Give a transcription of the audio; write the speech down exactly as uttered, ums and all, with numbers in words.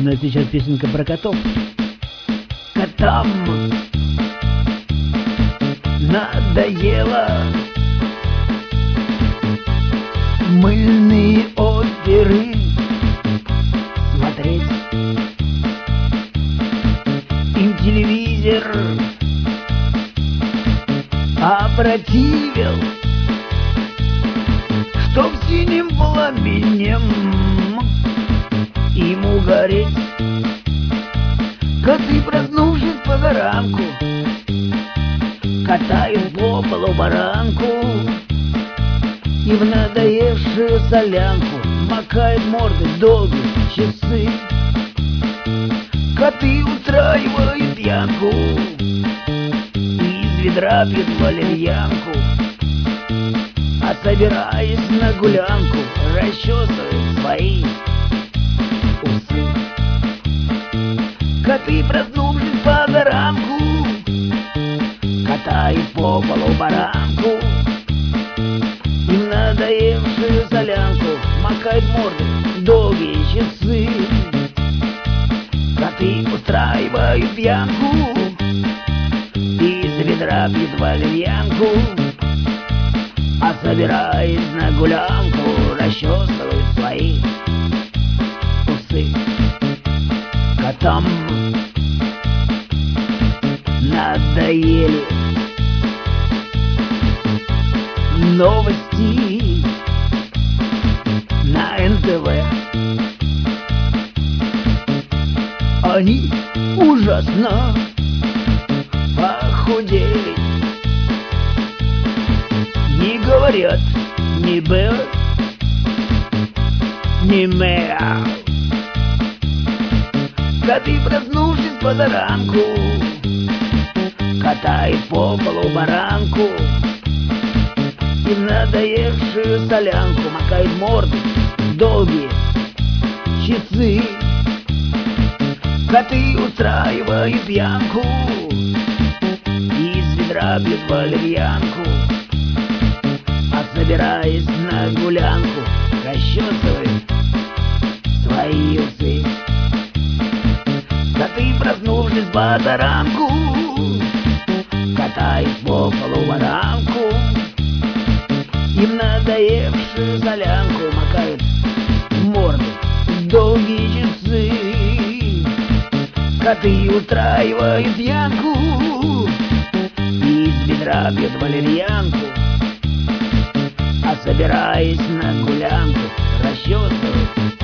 Но это сейчас песенка про котов. Котам надоело мыльные оперы смотреть. Им телевизор опротивил, что в синем пламенем ему гореть. Коты, проснувшись позаранку, катают по полу баранку и в надоевшую солянку макают морды долгие часы. Коты устраивают пьянку и из ведра пьют валерьянку, а собираясь на гулянку расчесывают свои усы. Коты, проснувшись позаранку, катают по полу баранку и в надоевшую солянку макают морды долгие часы. Коты устраивают пьянку и из ведра пьют валерьянку, а собираясь на гулянку расчесывают свои усы. Котам надоели новости на эн тэ вэ. Они ужасно похудели, не говорят ни бэ, ни мяу. Коты, проснувшись позаранку, катают по полу баранку и в надоевшую солянку макают морды долгие часы. Коты устраивают пьянку и из ведра пьют валерьянку, а собираясь на гулянку расчесывают свои усы. Коты, проснувшись позаранку, катают по полу баранку и в надоевшую солянку макают морды долгие часы. Коты устраивают пьянку и из ведра пьют валерьянку, а собираясь на гулянку расчесывают